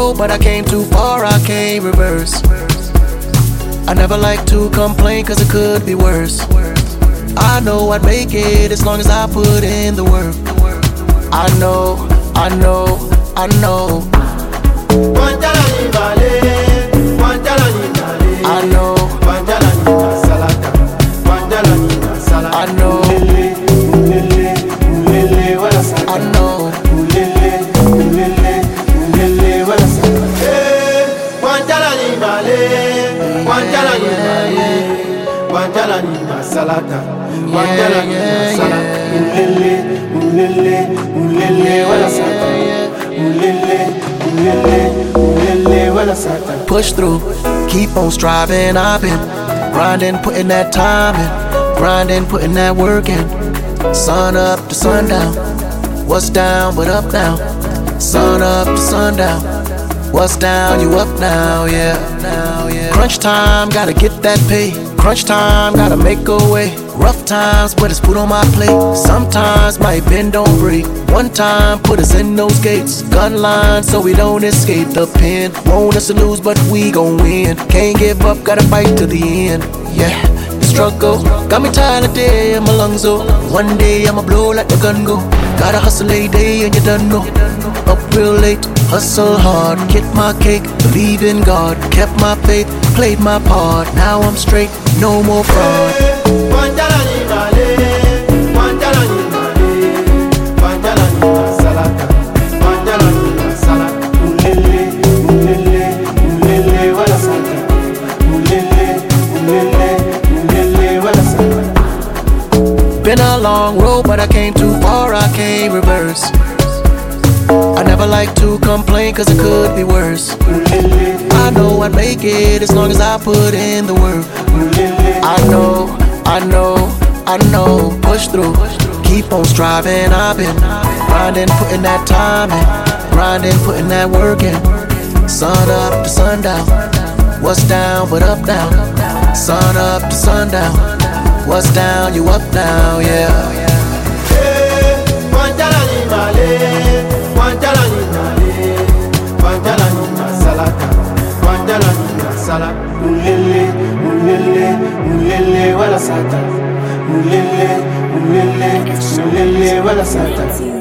road, but I came too far, I can't reverse. I never like to complain, cause it could be worse. I know I'd make it as long as I put in the work. I know, I know, I know. I know, I know, I know. Push through, keep on striving. I've been grinding, putting that time in, grinding, putting that work in. Sun up to sundown, what's down but up now? Sun up to sundown, what's down, you up now, yeah. Crunch time, gotta get that pay. Crunch time, gotta make a way. Rough times, but it's food on my plate. Sometimes might bend, don't break. One time, put us in those gates. Gun line, so we don't escape the pen. Want us to lose, but we gon' win. Can't give up, gotta fight to the end. Yeah, the struggle got me tired of day in my lungs, oh. One day I'ma blow like the gun go. Gotta hustle a day and you done know. Up real late, hustle hard, get my cake, believe in God, kept my faith, played my part. Now I'm straight, no more fraud. Been a long road, but I came too far, I can't reverse. I never like to complain, cause it could be worse. I know I'd make it as long as I put in the work. I know, I know, I know. Push through, keep on striving. I've been grinding, putting that time in, grinding, putting that work in. Sun up to sundown, what's down but up now? Sun up to sundown, what's down, you up now, yeah. Mulele, wala sata.